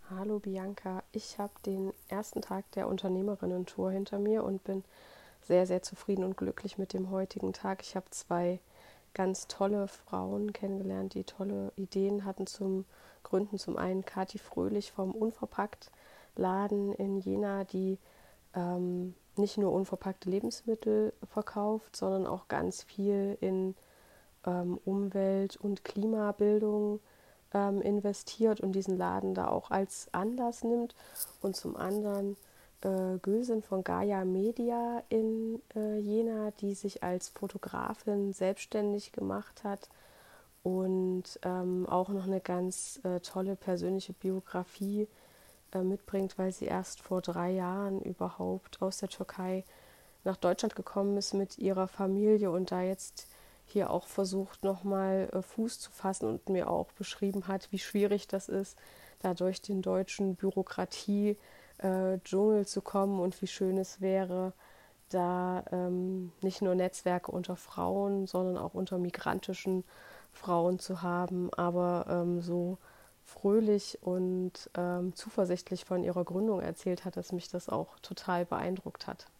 Hallo Bianca, ich habe den ersten Tag der Unternehmerinnen-Tour hinter mir und bin sehr, sehr zufrieden und glücklich mit dem heutigen Tag. Ich habe zwei ganz tolle Frauen kennengelernt, die tolle Ideen hatten zum Gründen. Zum einen Kathi Fröhlich vom Unverpackt Laden in Jena, die nicht nur unverpackte Lebensmittel verkauft, sondern auch ganz viel in Umwelt- und Klimabildung investiert und diesen Laden da auch als Anlass nimmt. Und zum anderen Gülsen von Gaia Media in Jena, die sich als Fotografin selbstständig gemacht hat und auch noch eine ganz tolle persönliche Biografie mitbringt, weil sie erst vor 3 Jahren überhaupt aus der Türkei nach Deutschland gekommen ist mit ihrer Familie und da jetzt hier auch versucht, nochmal Fuß zu fassen und mir auch beschrieben hat, wie schwierig das ist, da durch den deutschen Bürokratie-Dschungel zu kommen und wie schön es wäre, da nicht nur Netzwerke unter Frauen, sondern auch unter migrantischen Frauen zu haben, aber so fröhlich und zuversichtlich von ihrer Gründung erzählt hat, dass mich das auch total beeindruckt hat.